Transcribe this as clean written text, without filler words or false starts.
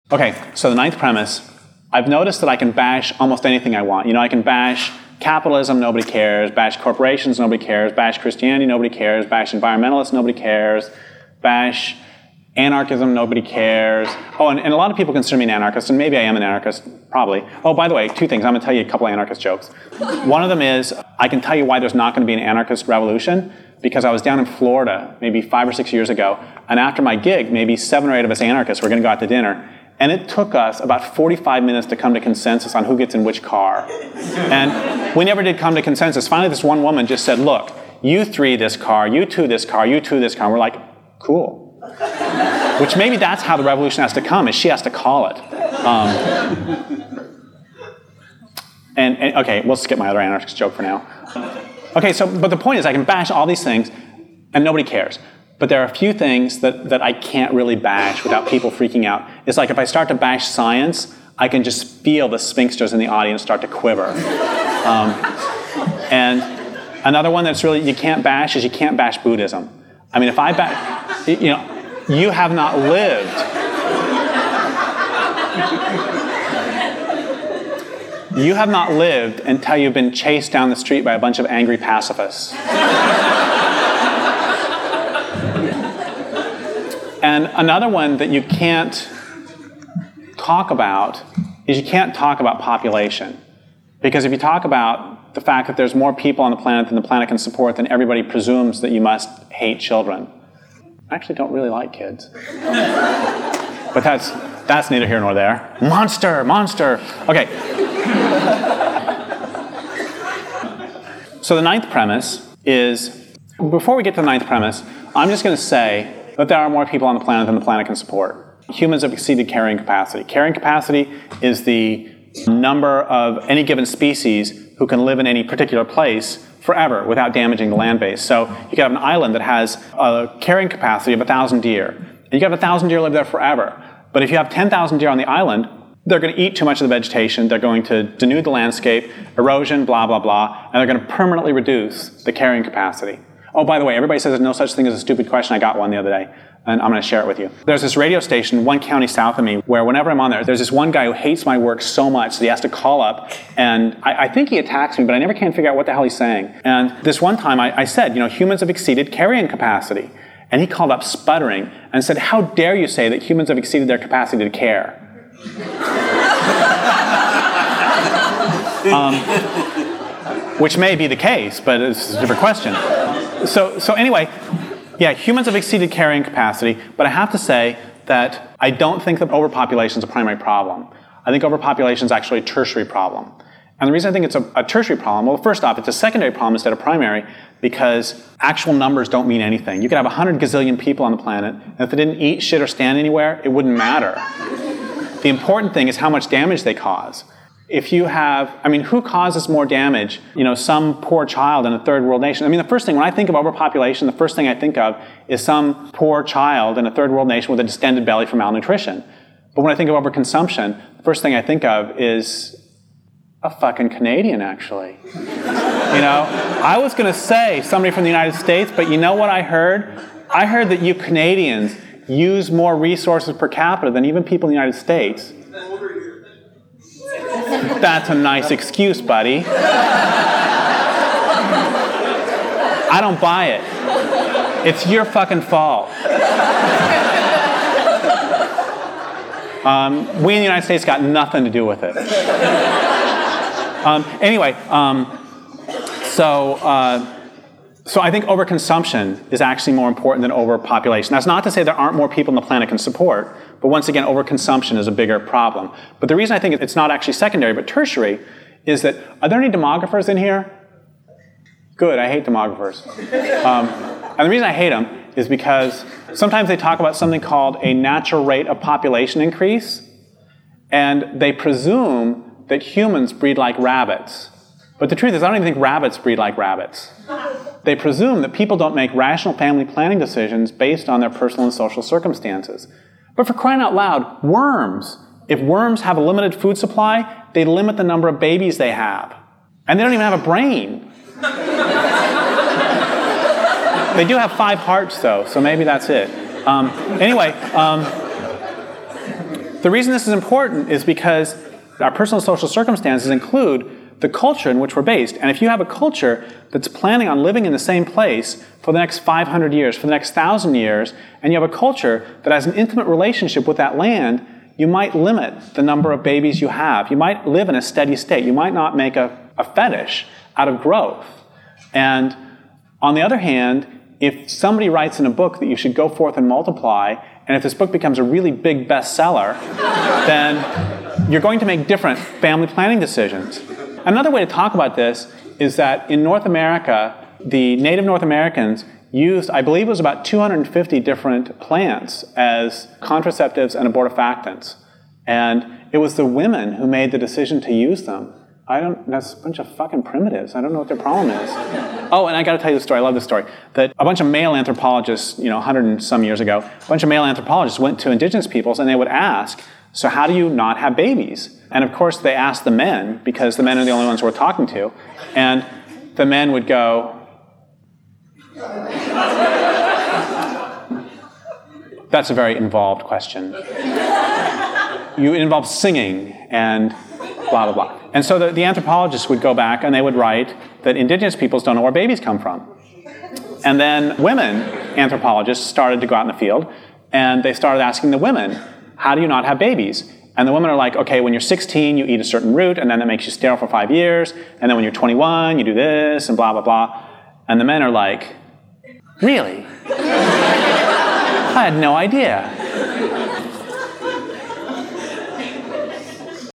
Okay, so the ninth premise, I've noticed that I can bash almost anything I want. I can bash capitalism, nobody cares. Bash corporations, nobody cares. Bash Christianity, nobody cares. Bash environmentalists, nobody cares. Bash anarchism, nobody cares. Oh, and a lot of people consider me an anarchist, and maybe I am an anarchist, probably. Oh, by the way, two things. I'm going to tell you a couple of anarchist jokes. One of them is, I can tell you why there's not going to be an anarchist revolution, because I was down in Florida maybe 5 or 6 years ago, and after my gig, maybe 7 or 8 of us anarchists were going to go out to dinner, and it took us about 45 minutes to come to consensus on who gets in which car. And we never did come to consensus. Finally, this one woman just said, look, you 3 this car, you 2 this car, you 2 this car. And we're like, cool. Which maybe that's how the revolution has to come, is she has to call it. And okay, we'll skip my other anarchist joke for now. Okay, but the point is I can bash all these things, and nobody cares. But there are a few things that I can't really bash without people freaking out. It's like if I start to bash science, I can just feel the sphincters in the audience start to quiver. And another one that's really you can't bash is you can't bash Buddhism. I mean, if I bash, you have not lived. You have not lived until you've been chased down the street by a bunch of angry pacifists. And another one that you can't talk about is you can't talk about population. Because if you talk about the fact that there's more people on the planet than the planet can support, then everybody presumes that you must hate children. I actually don't really like kids. But that's neither here nor there. Monster! Okay. So the ninth premise is, before we get to the ninth premise, I'm just going to say that there are more people on the planet than the planet can support. Humans have exceeded carrying capacity. Carrying capacity is the number of any given species who can live in any particular place forever without damaging the land base. So you can have an island that has a carrying capacity of 1,000 deer. And you can have 1,000 deer live there forever. But if you have 10,000 deer on the island, they're going to eat too much of the vegetation, they're going to denude the landscape, erosion, blah, blah, blah, and they're going to permanently reduce the carrying capacity. Oh, by the way, everybody says there's no such thing as a stupid question. I got one the other day, and I'm going to share it with you. There's this radio station 1 county south of me where whenever I'm on there's this one guy who hates my work so much that he has to call up, and I think he attacks me, but I never can figure out what the hell he's saying. And this one time I said, humans have exceeded carrying capacity. And he called up sputtering and said, how dare you say that humans have exceeded their capacity to care? Which may be the case, but it's a different question. So anyway, yeah, humans have exceeded carrying capacity, but I have to say that I don't think that overpopulation is a primary problem. I think overpopulation is actually a tertiary problem. And the reason I think it's a tertiary problem, well, first off, it's a secondary problem instead of primary, because actual numbers don't mean anything. You could have 100 gazillion people on the planet, and if they didn't eat, shit, or stand anywhere, it wouldn't matter. The important thing is how much damage they cause. If you have, who causes more damage? Some poor child in a third world nation. The first thing, when I think of overpopulation, the first thing I think of is some poor child in a third world nation with a distended belly from malnutrition. But when I think of overconsumption, the first thing I think of is a fucking Canadian, actually. I was going to say somebody from the United States, but you know what I heard? I heard that you Canadians use more resources per capita than even people in the United States. That's a nice excuse, buddy. I don't buy it. It's your fucking fault. We in the United States got nothing to do with it. So I think overconsumption is actually more important than overpopulation. That's not to say there aren't more people on the planet can support, but once again, overconsumption is a bigger problem. But the reason I think it's not actually secondary, but tertiary, is that, are there any demographers in here? Good, I hate demographers. And the reason I hate them is because sometimes they talk about something called a natural rate of population increase, and they presume that humans breed like rabbits. But the truth is, I don't even think rabbits breed like rabbits. They presume that people don't make rational family planning decisions based on their personal and social circumstances. But for crying out loud, worms. If worms have a limited food supply, they limit the number of babies they have. And they don't even have a brain. They do have 5 hearts, though, so maybe that's it. The reason this is important is because our personal social circumstances include the culture in which we're based. And if you have a culture that's planning on living in the same place for the next 500 years, for the next 1,000 years, and you have a culture that has an intimate relationship with that land, you might limit the number of babies you have. You might live in a steady state. You might not make a fetish out of growth. And on the other hand, if somebody writes in a book that you should go forth and multiply, and if this book becomes a really big bestseller, then you're going to make different family planning decisions. Another way to talk about this is that in North America, the native North Americans used, I believe it was about 250 different plants as contraceptives and abortifactants. And it was the women who made the decision to use them. That's a bunch of fucking primitives. I don't know what their problem is. Oh, and I got to tell you the story. I love this story. That a bunch of male anthropologists, 100 and some years ago, a bunch of male anthropologists went to indigenous peoples and they would ask, so how do you not have babies? And of course they asked the men, because the men are the only ones we're talking to. And the men would go, that's a very involved question. It involves singing and blah, blah, blah. And so the anthropologists would go back and they would write that indigenous peoples don't know where babies come from. And then women anthropologists started to go out in the field and they started asking the women, how do you not have babies? And the women are like, okay, when you're 16, you eat a certain root, and then that makes you sterile for 5 years. And then when you're 21, you do this, and blah, blah, blah. And the men are like, really? I had no idea.